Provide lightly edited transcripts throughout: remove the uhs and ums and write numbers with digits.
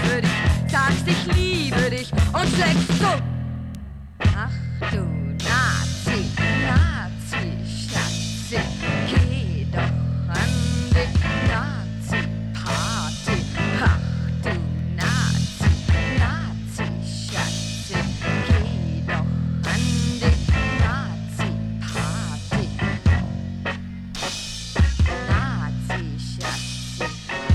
liebe dich, sagst ich liebe dich und schlägst so. Ach du Nazi, Nazi, Schatzi, geh doch an die Nazi-Party. Ach du Nazi, Nazi, Schatzi, geh doch an die Nazi-Party. Nazi, Schatzi,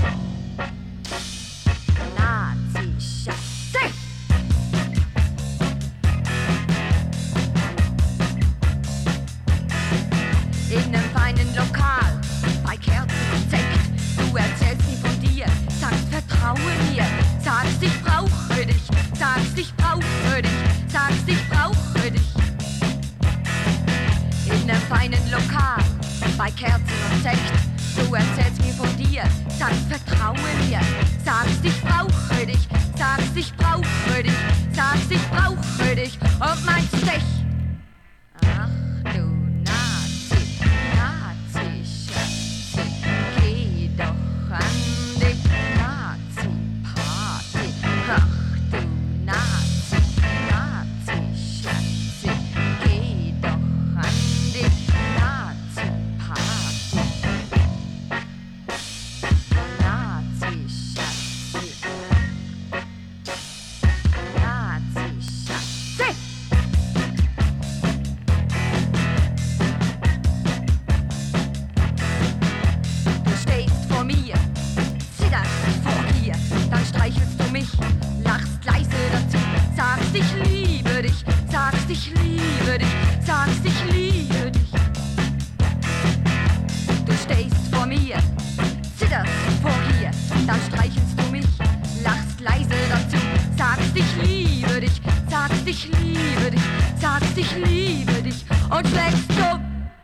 Nazi, Schatzi. In einem feinen Lokal, bei Kerzen und Sekt. Du erzählst nie von dir, sagst vertraue mir. Sagst ich brauche dich, sagst ich brauche dich, sagst ich brauche dich. In einem feinen Lokal, bei Kerzen und Sekt. Du erzählst mir von dir, sagst vertraue mir. Sagst ich brauche dich, sagst ich brauche dich, sagst ich brauche dich und meinst dich. Ach du Nazi, Nazi, Schatzi, geh doch an die Nazi-Party. Ach du Nazi, Nazi, Schatzi, geh doch an die Nazi-Party. Nazi, Schatzi, Nazi, Schatzi. Du stehst vor mir, zitterst vor dir, dann streichelst du mich, lachst leise dazu, sagst ich liebe dich, sagst ich liebe dich, sagst ich liebe dich. Du stehst vor mir, zitterst vor dir, dann streichelst du mich, lachst leise dazu, sagst ich liebe dich, sagst ich liebe dich, sagst ich liebe dich und schlägst so.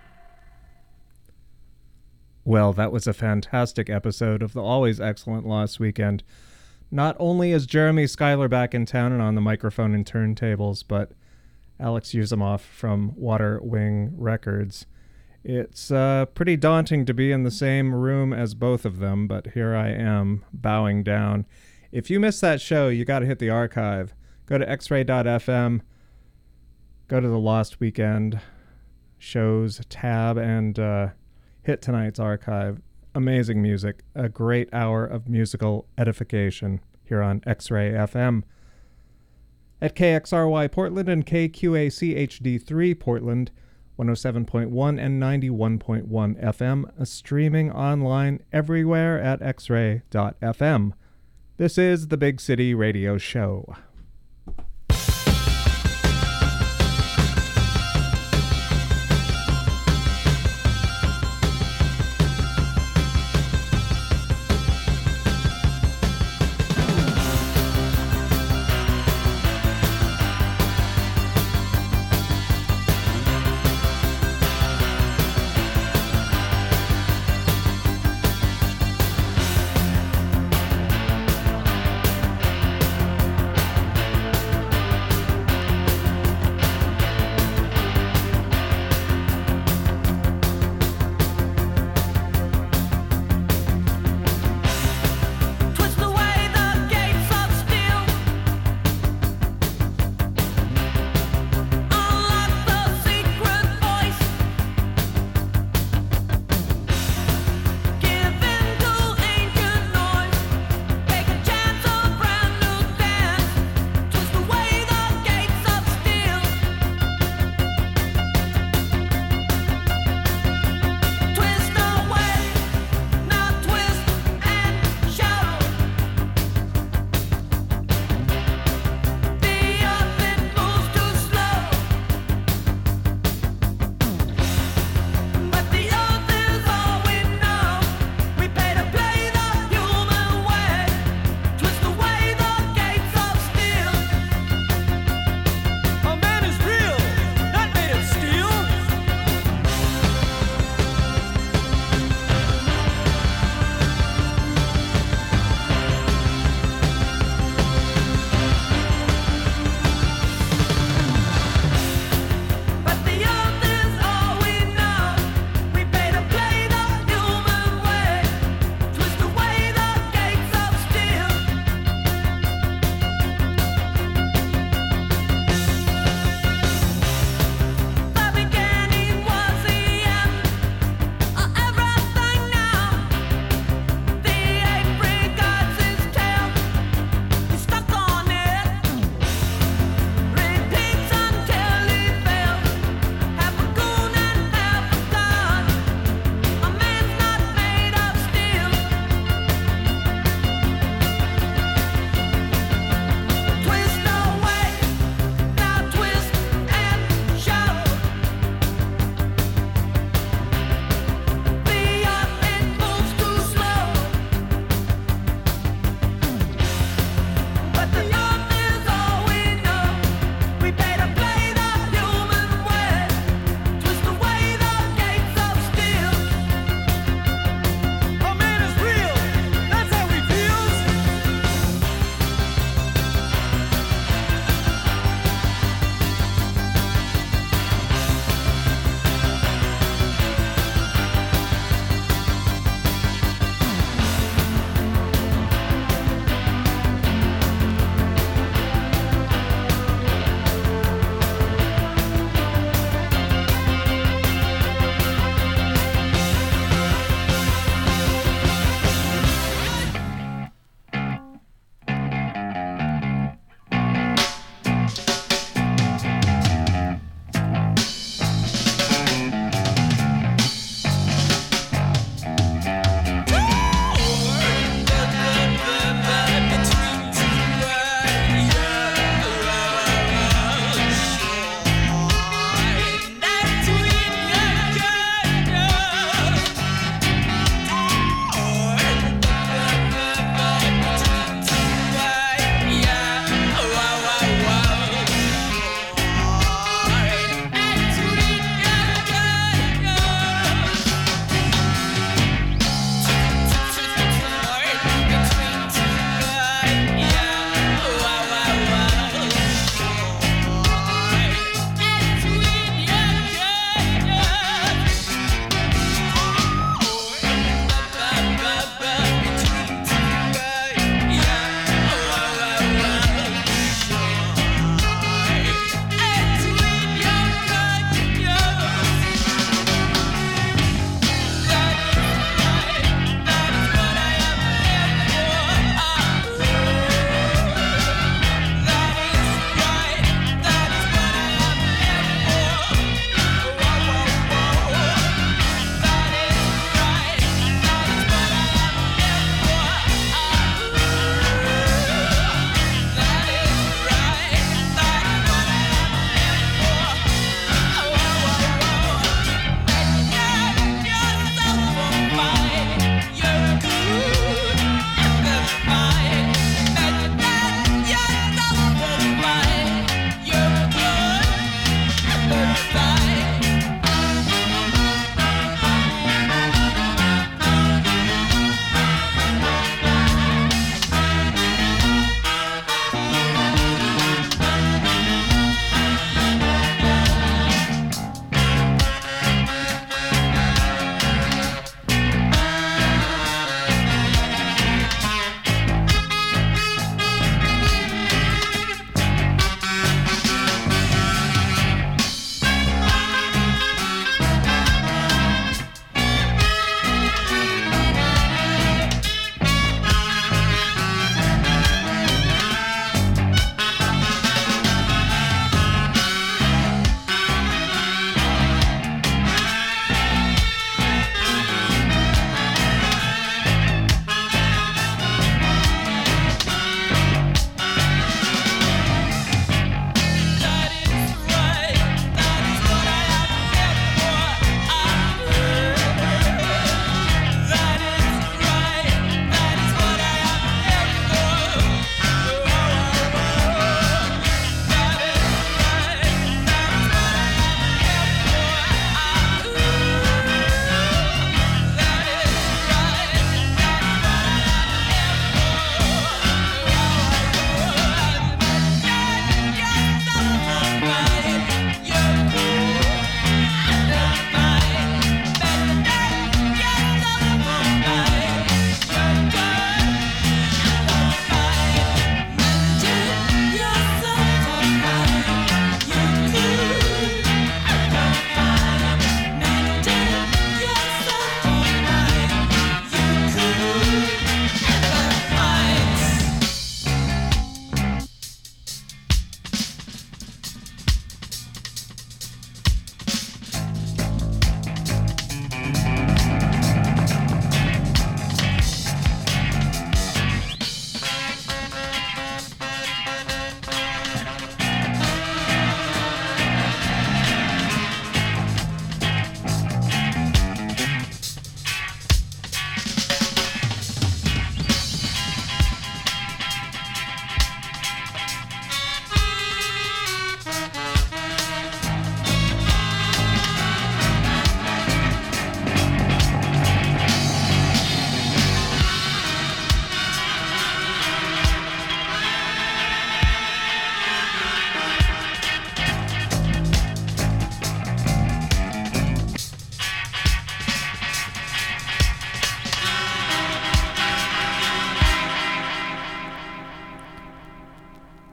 Well, that was a fantastic episode of the always excellent Lost Weekend. Not only is Jeremy Schuyler back in town and on the microphone and turntables, but Alex Yuzumov from Water Wing Records. It's pretty daunting to be in the same room as both of them, but here I am, bowing down. If you missed that show, you got to hit the archive. Go to xray.fm, go to the Lost Weekend shows tab, and hit tonight's archive. Amazing music, a great hour of musical edification here on X-Ray FM. At KXRY Portland and KQAC HD3 Portland, 107.1 and 91.1 FM, streaming online everywhere at xray.fm. This is the Big City Radio Show.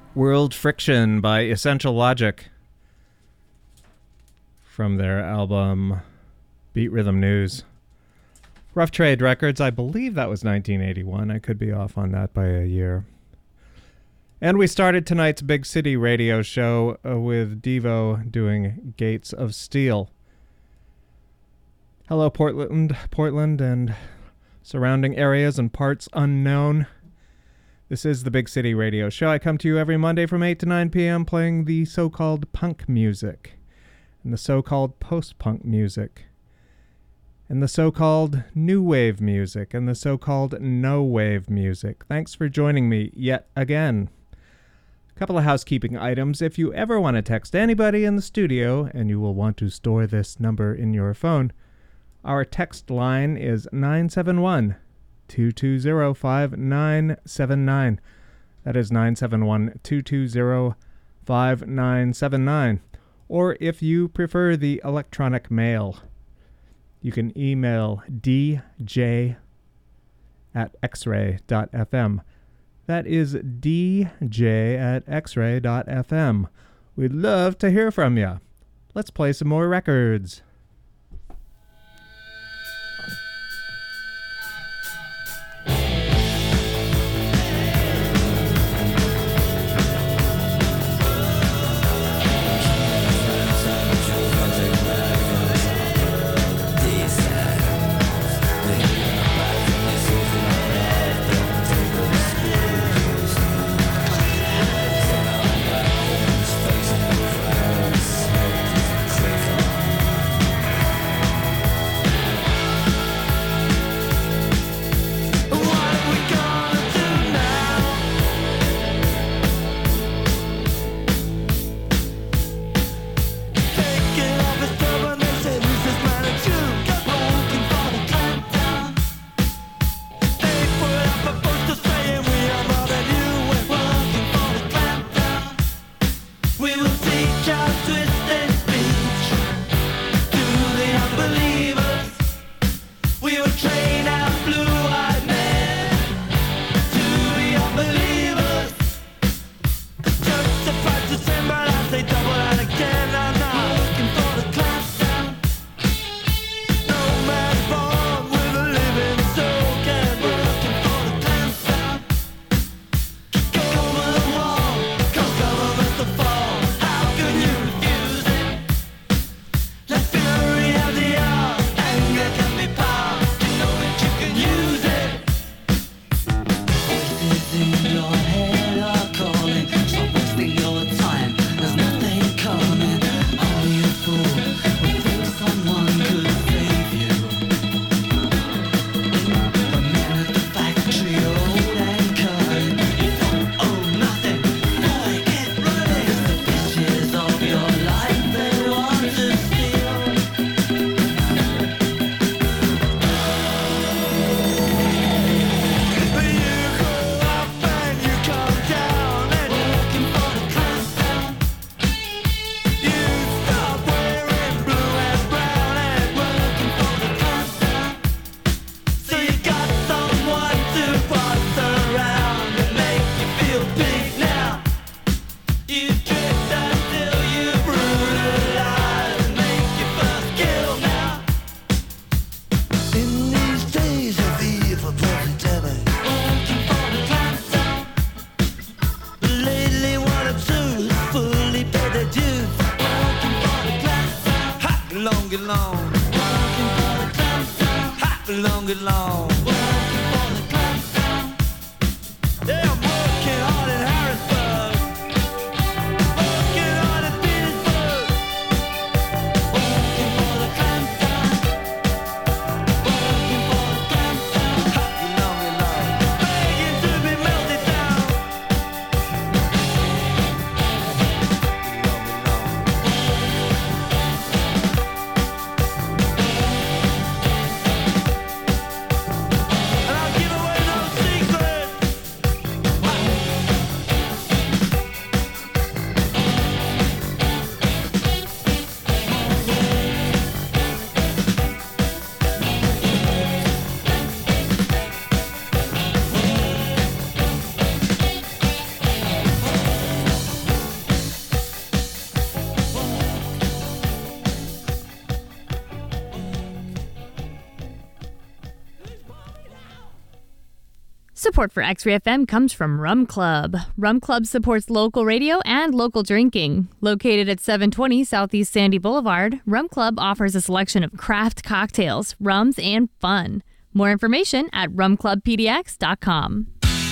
World Friction by Essential Logic from their album Beat Rhythm News. Rough Trade Records, I believe that was 1981. I could be off on that by a year. And we started tonight's Big City radio show with Devo doing Gates of Steel. Hello, Portland and surrounding areas and parts unknown. This is the Big City Radio Show. I come to you every Monday from 8 to 9 p.m. playing the so-called punk music, and the so-called post-punk music, and the so-called new wave music, and the so-called no-wave music. Thanks for joining me yet again. A couple of housekeeping items. If you ever want to text anybody in the studio, and you will want to store this number in your phone, our text line is 971-220-5979. That is 971-220-5979. Or if you prefer the electronic mail, you can email dj@xray.fm. That is dj@xray.fm. We'd love to hear from you. Let's play some more records. Support for X-Ray FM comes from Rum Club. Rum Club supports local radio and local drinking. Located at 720 Southeast Sandy Boulevard, Rum Club offers a selection of craft cocktails, rums, and fun. More information at rumclubpdx.com.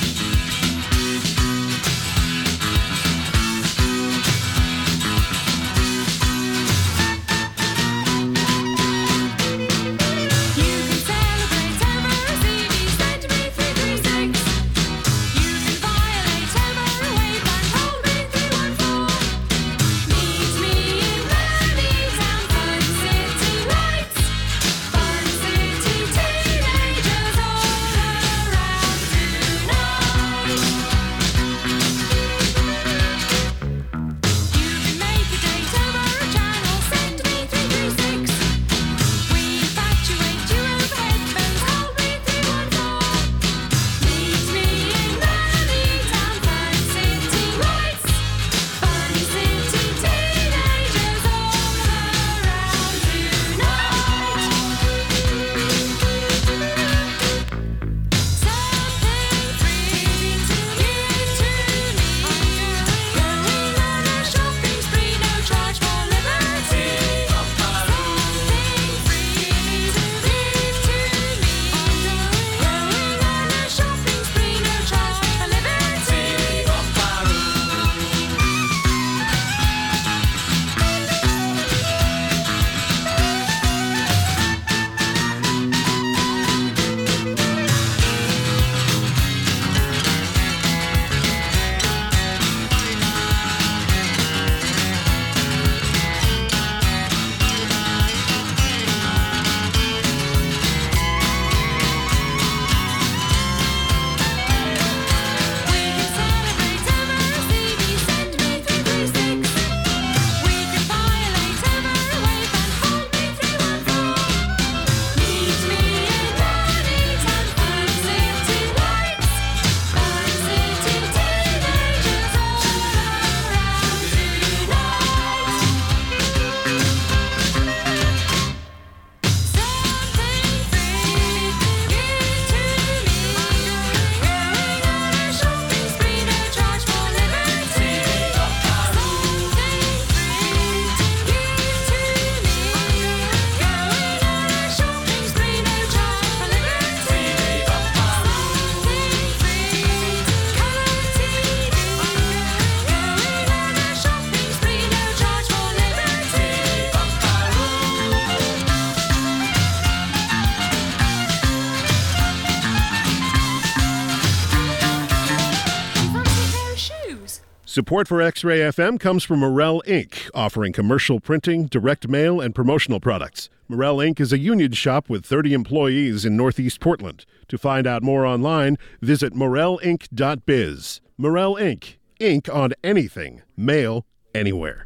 Support for X-Ray FM comes from Morel Inc., offering commercial printing, direct mail, and promotional products. Morel Inc. is a union shop with 30 employees in Northeast Portland. To find out more online, visit morelinc.biz. Morel Inc. Ink on anything. Mail anywhere.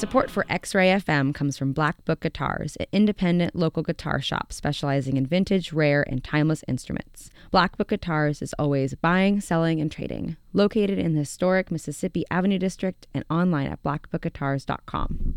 Support for X-Ray FM comes from Black Book Guitars, an independent local guitar shop specializing in vintage, rare, and timeless instruments. Black Book Guitars is always buying, selling, and trading. Located in the historic Mississippi Avenue District and online at blackbookguitars.com.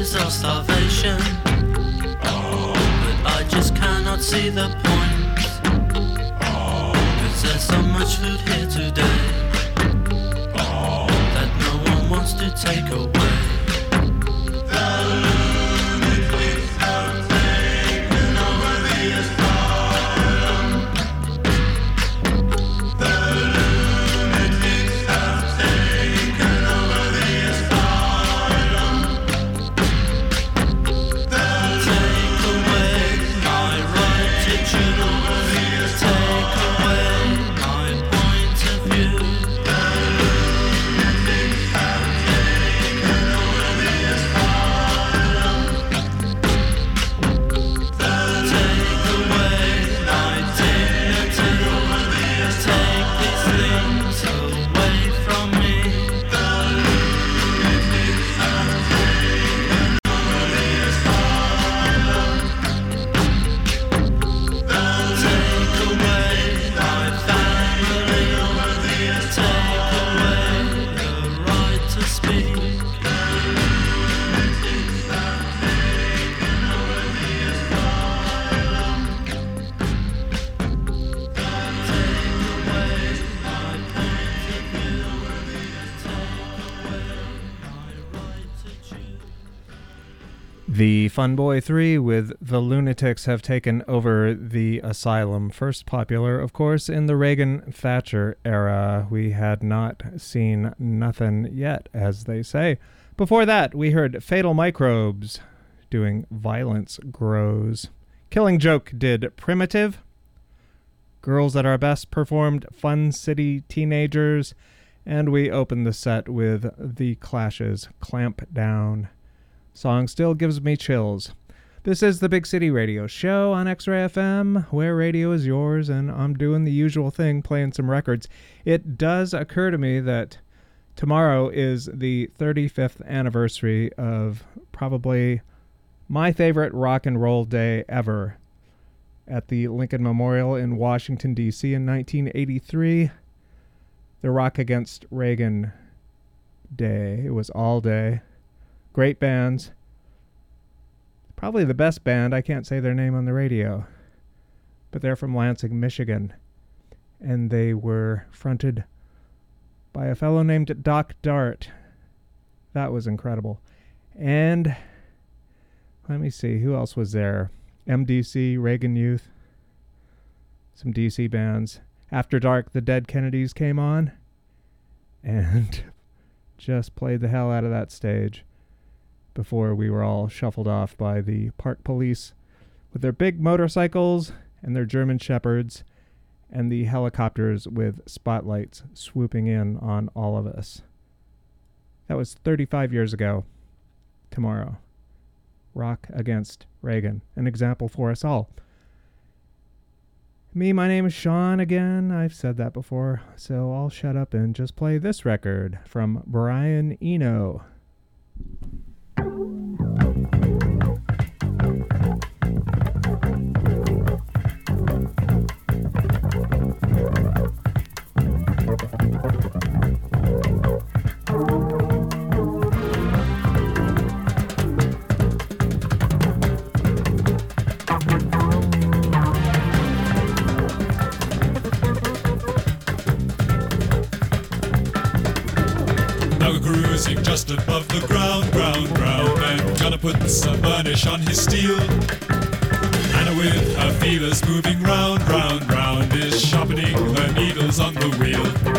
is our starvation. But I just cannot see the point, 'cause there's so much food here today that no one wants to take away. The lunatics have taken over the asylum. The lunatics have taken over the asylum. Take away my right to choose. Take away my point of view. The lunatics have taken over the asylum. Take away my dignity. Take these things away from me. The lunatics have taken over the asylum. Take away my family. Take away the right to speak. The lunatics have taken over the asylum. Take away my point of view. Take away my right to choose. The Fun Boy 3 with The Lunatics Have Taken Over the Asylum. First popular, of course, in the Reagan-Thatcher era. We had not seen nothing yet, as they say. Before that, we heard Fatal Microbes doing Violence Grows. Killing Joke did Primitive. Girls at Our Best performed Fun City Teenagers. And we opened the set with The Clash's Clamp Down. Song still gives me chills. This is the Big City Radio Show on X-Ray FM, where radio is yours, and I'm doing the usual thing, playing some records. It does occur to me that tomorrow is the 35th anniversary of probably my favorite rock and roll day ever. At the Lincoln Memorial in Washington, D.C. in 1983, the Rock Against Reagan Day. It was all day. Great bands. Probably the best band. I can't say their name on the radio. But they're from Lansing, Michigan. And they were fronted by a fellow named Doc Dart. That was incredible. And let me see, who else was there? MDC, Reagan Youth, some DC bands. After Dark, the Dead Kennedys came on and just played the hell out of that stage before we were all shuffled off by the park police with their big motorcycles and their German shepherds and the helicopters with spotlights swooping in on all of us. That was 35 years ago tomorrow. Rock Against Reagan, an example for us all. My name is Sean again. I've said that before, so I'll shut up and just play this record from Brian Eno. Cruising just above the ground, and gonna put some burnish on his steel. Anna with her feelers moving round, is sharpening her needles on the wheel.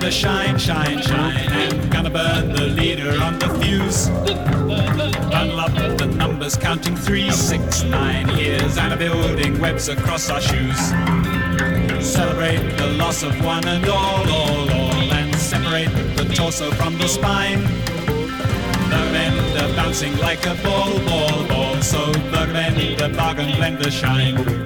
gonna shine, shine, shine, and gonna burn the leader on the fuse. Bundle up the numbers, counting 3, 6, 9 years, and a building webs across our shoes. Celebrate the loss of one and all, and separate the torso from the spine. Burger bouncing like a ball, ball, ball. So Burger bargain blender shine.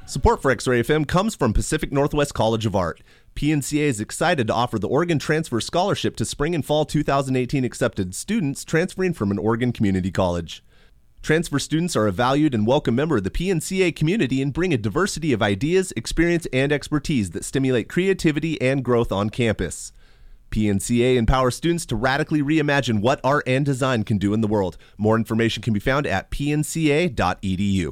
Support for X-Ray FM comes from Pacific Northwest College of Art. PNCA is excited to offer the Oregon Transfer Scholarship to spring and fall 2018 accepted students transferring from an Oregon community college. Transfer students are a valued and welcome member of the PNCA community and bring a diversity of ideas, experience, and expertise that stimulate creativity and growth on campus. PNCA empowers students to radically reimagine what art and design can do in the world. More information can be found at pnca.edu.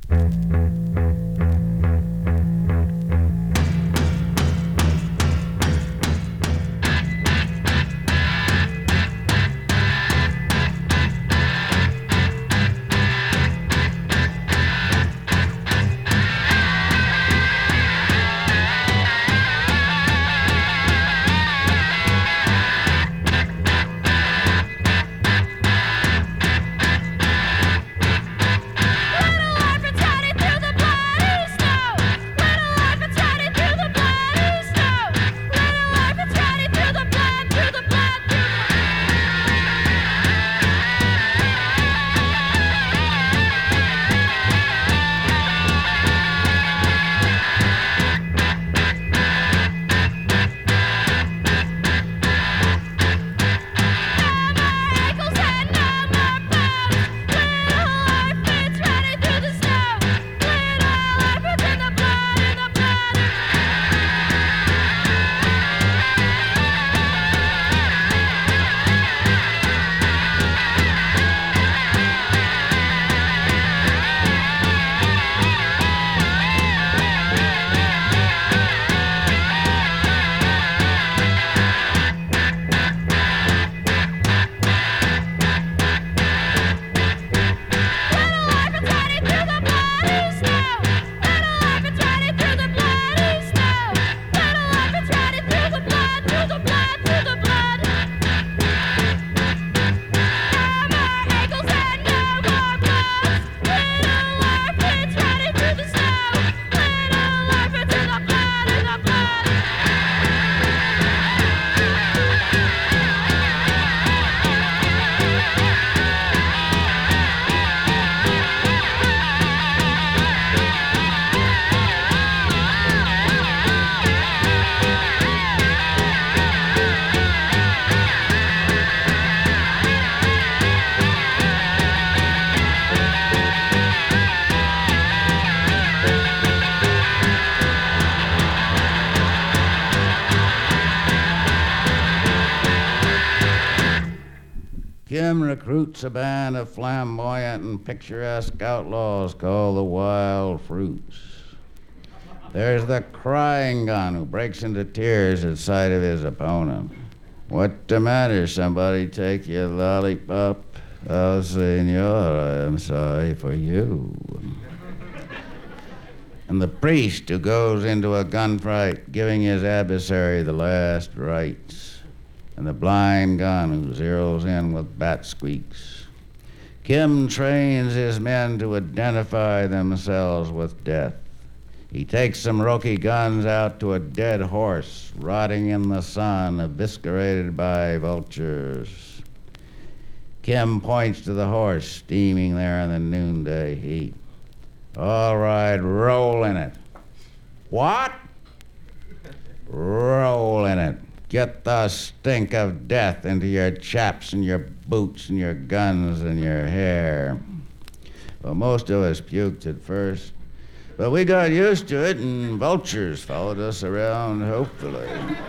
Kim recruits a band of flamboyant and picturesque outlaws called the Wild Fruits. There's the crying gun who breaks into tears at sight of his opponent. What the matter? Somebody take your lollipop? Oh, senor, I am sorry for you. And the priest who goes into a gunfight giving his adversary the last rites. And the blind gun who zeroes in with bat squeaks. Kim trains his men to identify themselves with death. He takes some rookie guns out to a dead horse, rotting in the sun, eviscerated by vultures. Kim points to the horse, steaming there in the noonday heat. All right, roll in it. What? Roll in it. Get the stink of death into your chaps and your boots and your guns and your hair. Well, most of us puked at first, but we got used to it and vultures followed us around, hopefully.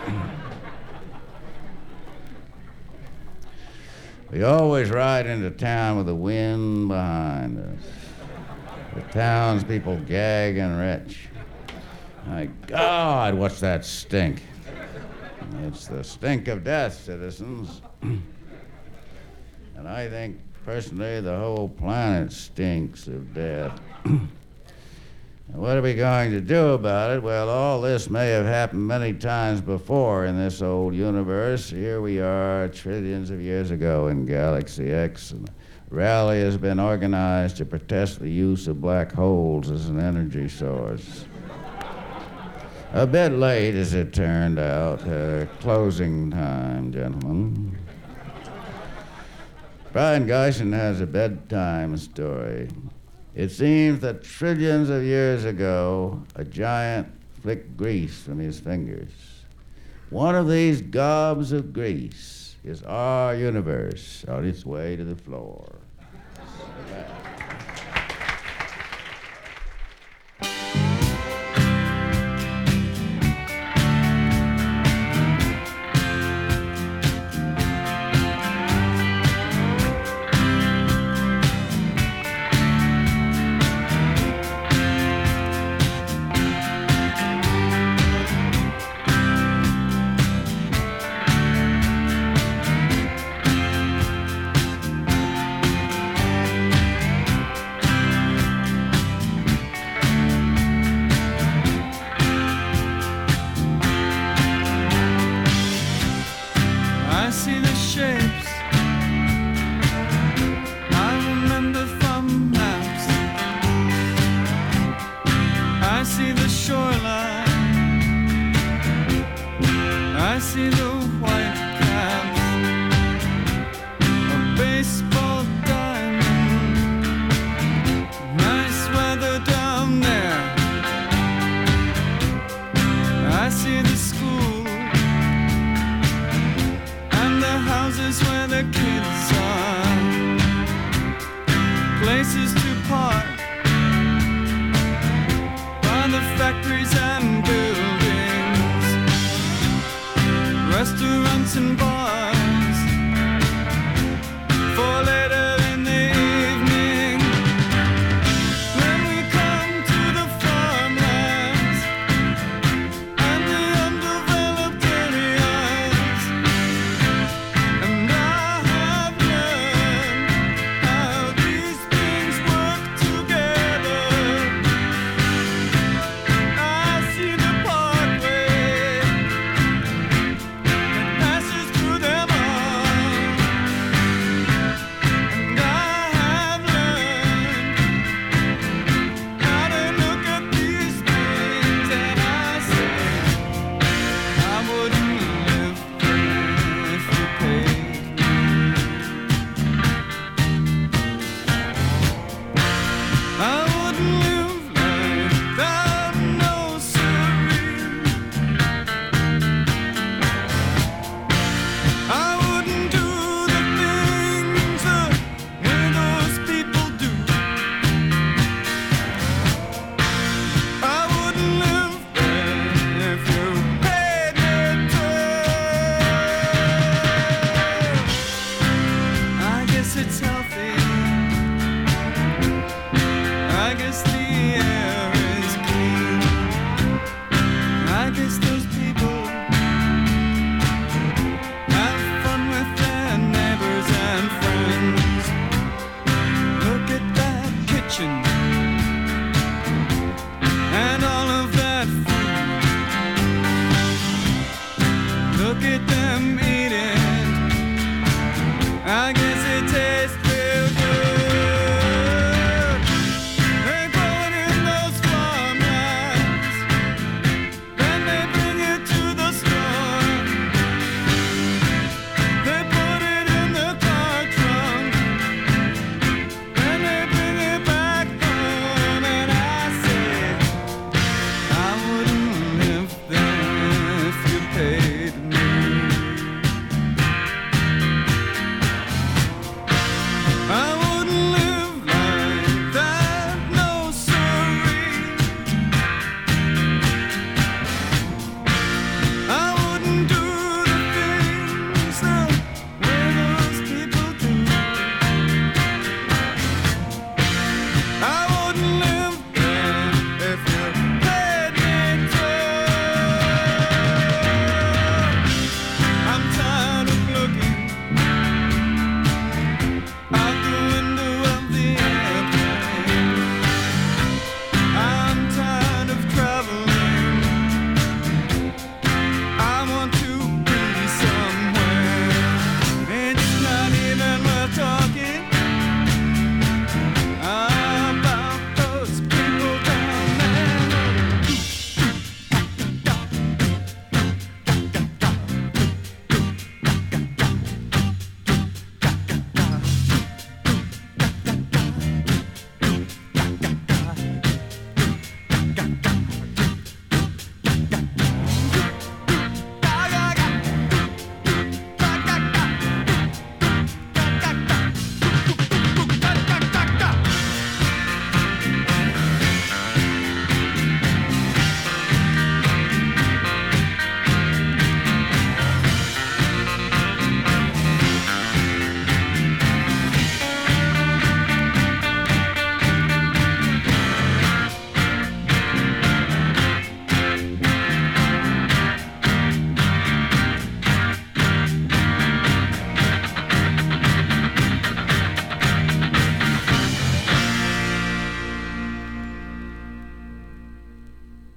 We always ride into town with the wind behind us. The townspeople gag and retch. My God, what's that stink? It's the stink of death, citizens. And I think, personally, the whole planet stinks of death. What are we going to do about it? Well, all this may have happened many times before in this old universe. Here we are, trillions of years ago in Galaxy X, and a rally has been organized to protest the use of black holes as an energy source. A bit late, as it turned out. Closing time, gentlemen. Brian Geisen has a bedtime story. It seems that trillions of years ago, a giant flicked grease from his fingers. One of these gobs of grease is our universe on its way to the floor.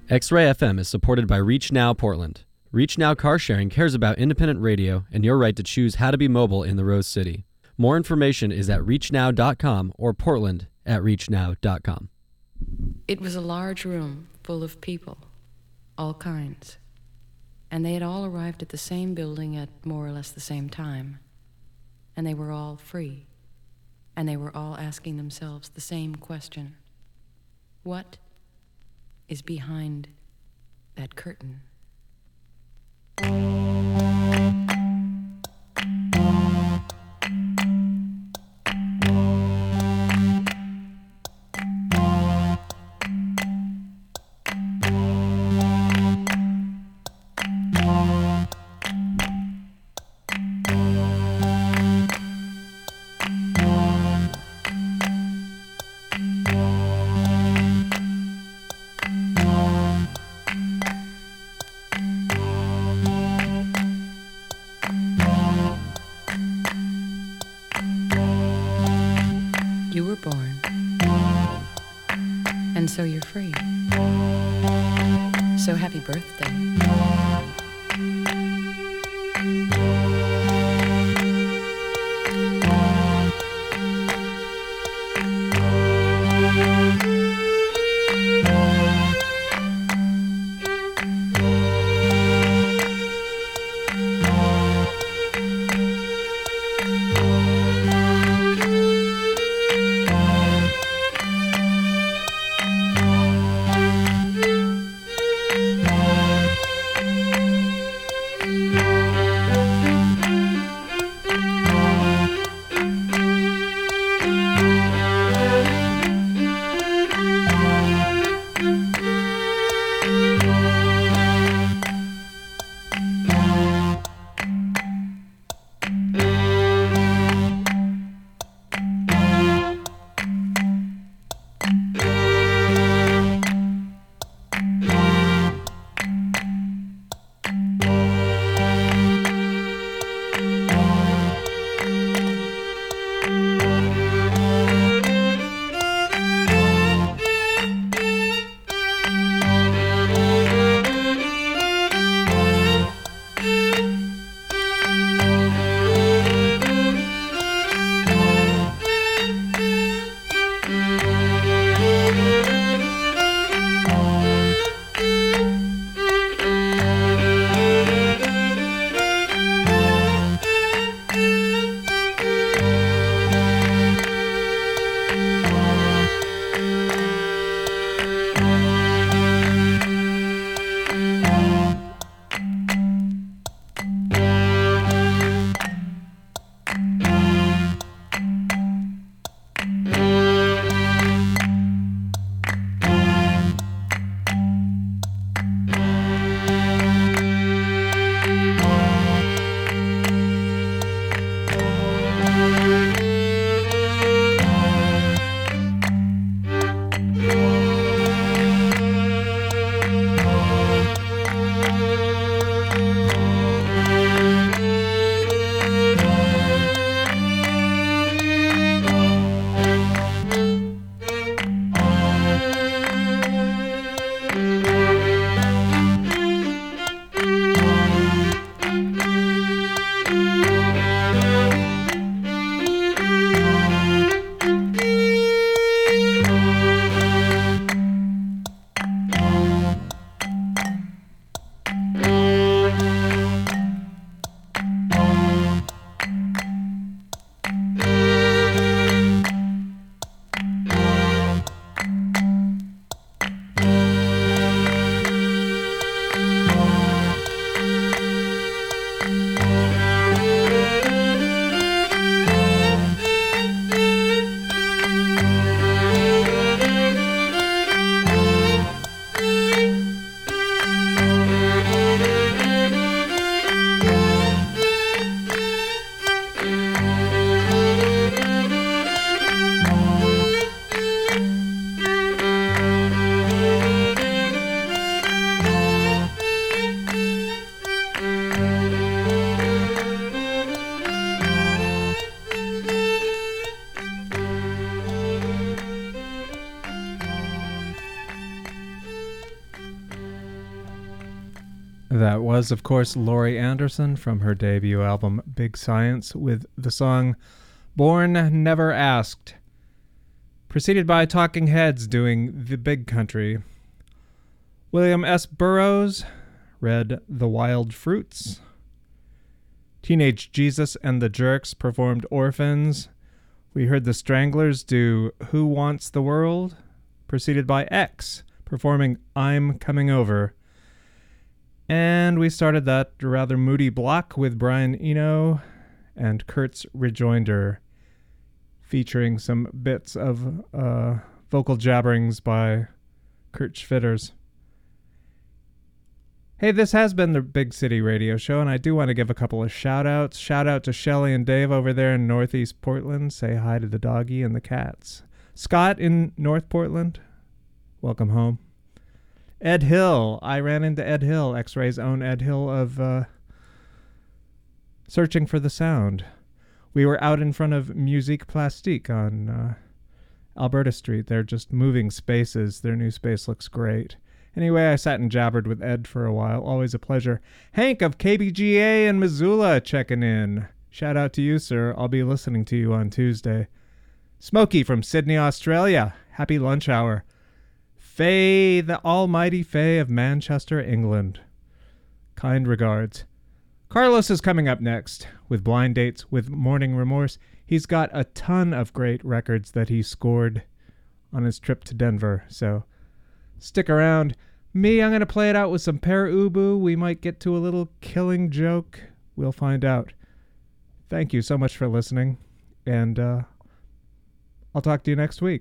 X-Ray FM is supported by Reach Now Portland. Reach Now Car Sharing cares about independent radio and your right to choose how to be mobile in the Rose City. More information is at reachnow.com or portland@reachnow.com. It was a large room full of people, all kinds. And they had all arrived at the same building at more or less the same time. And they were all free. And they were all asking themselves the same question. What is behind that curtain? You were born, and so you're free. So happy birthday. That was, of course, Laurie Anderson from her debut album Big Science with the song Born Never Asked, preceded by Talking Heads doing The Big Country. William S. Burroughs read The Wild Fruits. Teenage Jesus and the Jerks performed Orphans. We heard the Stranglers do Who Wants the World, preceded by X performing I'm Coming Over. And we started that rather moody block with Brian Eno and Kurt's Rejoinder, featuring some bits of vocal jabberings by Kurt Schwitters. Hey, this has been the Big City Radio Show, and I do want to give a couple of shout-outs. Shout out to Shelly and Dave over there in Northeast Portland. Say hi to the doggy and the cats. Scott in North Portland, welcome home. Ed Hill. I ran into Ed Hill, X-Ray's own Ed Hill of Searching for the Sound. We were out in front of Musique Plastique on Alberta Street. They're just moving spaces. Their new space looks great. Anyway, I sat and jabbered with Ed for a while. Always a pleasure. Hank of KBGA in Missoula checking in. Shout out to you, sir. I'll be listening to you on Tuesday. Smokey from Sydney, Australia. Happy lunch hour. Faye, the almighty Faye of Manchester, England. Kind regards. Carlos is coming up next with Blind Dates with Morning Remorse. He's got a ton of great records that he scored on his trip to Denver, so stick around. Me, I'm going to play it out with some Pere Ubu. We might get to a little Killing Joke. We'll find out. Thank you so much for listening, and I'll talk to you next week.